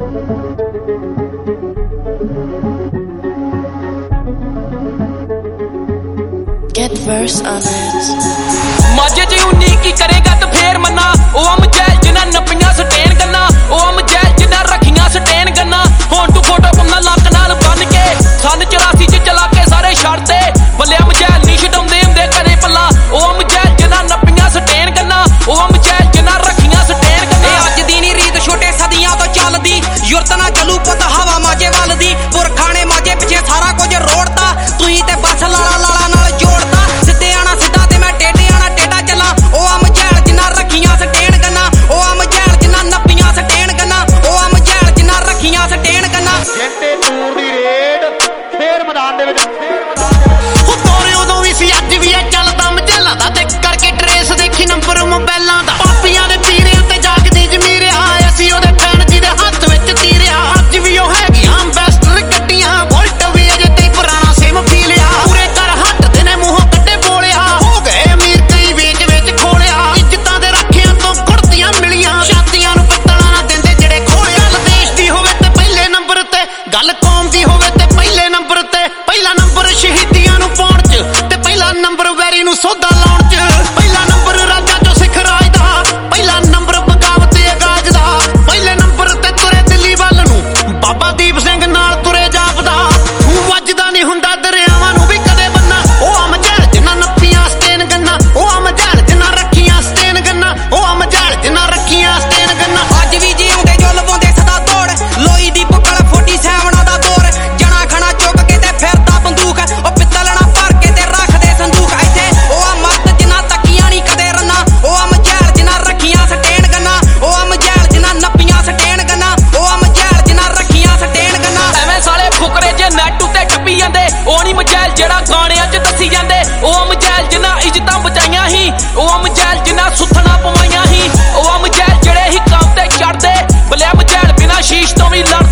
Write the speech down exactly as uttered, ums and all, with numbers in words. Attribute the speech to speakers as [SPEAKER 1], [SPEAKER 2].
[SPEAKER 1] Get verse on it.
[SPEAKER 2] माजे जी उन्नी की करेगा तो फेर मना ओ हम जैल जिन्ना नपियां स्टैन करना ओ हम जैल जिन्ना रखियां स्टैन करना होन तू फोटो पन्ना लक नाल बन के सन चौरासी च चला के सारे छड़ दे बल्ले हम जैल नहीं छडाउंदे हुंदे कदे पल्ला ओ हम जैल जिन्ना नपियां स्टैन करना ओ हम जैल जिन्ना रखियां स्टैन करना
[SPEAKER 3] अज दी नी रीत छोटे सदियां तो चलदी युरत ना चलू पुत हवा माजे वल दी पुरखाने माजे पिछे सारा कुछ रोड़ता तुही ते बस लाला लाला नाल जोड़ता सिद्धे आना सिद्धा ते मैं टेढ़े आना टेढ़ा चला ओ हम जैल जिन्ना रखियां स्टैन करना ओ हम जैल जिन्ना नपियां स्टैन करना ओ हम जैल जिन्ना रखियां स्टैन करना
[SPEAKER 4] जेटे टूर दी रेड फेर मैदान दे विच
[SPEAKER 3] हो तोरे उदों भी सी अज भी है चलदा मझेला दा ते करके ट्रेस देखी नंबर मोबाइलां दा पापियां दे पीरियां ते जागदी जमीरिया असी ओदे फैन जी दे हत्थ विच तीरिया अज भी ओ हैगियां बैस्टर गड्डियां वोल्ट भी अजे ते पुराना सिम पी लिया पूरे कर हट दे ने मूंहों कड्डे बोलिया हो गए अमीर कई वेच वेच खोलिया इज्जतां दे रखियां तो कुड़तियां मिलियां छातियां नूं पित्तलां ना दिंदे जेड़े खोलिया गल देश दी होवे ते पहले नंबर ते गल कौम दी होवे ते पहले नंबर ते पहला नंबर शहीदियां नूं पाउण च ते पहला नंबर वैरी नूं सौदा लाउण च पहला नंबर राजा चो सिख राज दा पहला नंबर बगावत अगाज दा पहले नंबर ते तुरे दिल्ली वल नूं बाबा दीप सिंह नाल तुरे जापदा तूं वजदा नहीं हुंदा दरियावां नूं भी कदे बन्ना ओ हम जैल जिन्ना नप्पियां स्टेन गन्ना ओ हम जैल जिन्ना रखियां स्टेन गन्ना ओ हम जैल जिन्ना रखियां स्टेन गन्ना अज भी जीउंदे जो लवाउंदे सदा दौड़ लोई दी बुक्कल फोर्टी सेवन दा दौर जना खना चुक के ते फिरदा बंदूक ओ पित्तल ना भर के ते रखदे संदूक इत्थे ओ आ मस्त जिन्ना तकियां नहीं कदे रन्ना ओ हम जैल जिन्ना रखियां स्टेन गन्ना ओ हम जैल जिन्ना नप्पियां स्टेन गन्ना ओ हम जैल जिन्ना रखियां स्टेन गन्ना
[SPEAKER 2] ਐਵੇਂ ਸਾਲੇ ਫੁਕਰੇ ਜੇ ਨੈਟ ਉੱਤੇ ਟੱਪੀ ਜਾਂਦੇ ਉਹ ਨਹੀਂ ਮਜੈਲ ਜਿਹੜਾ ਗਾਣਿਆਂ 'ਚ ਦੱਸੀ ਜਾਂਦੇ ਉਹ ਮਜੈਲ ਜਿਨ੍ਹਾਂ ਇੱਜ਼ਤਾਂ ਬਚਾਈਆਂ ਸੀ ਉਹ ਮਜੈਲ ਜਿਨ੍ਹਾਂ ਸੁੱਥਣਾ ਪਵਾਈਆਂ ਸੀ ਉਹ ਮਜੈਲ ਜਿਹੜੇ ਹੀ ਕੰਮ ਤੇ ਚੜਦੇ ਬਲੇ ਮਜੈਲ ਬਿਨਾਂ ਸ਼ੀਸ਼ ਤੋਂ ਵੀ ਲੜ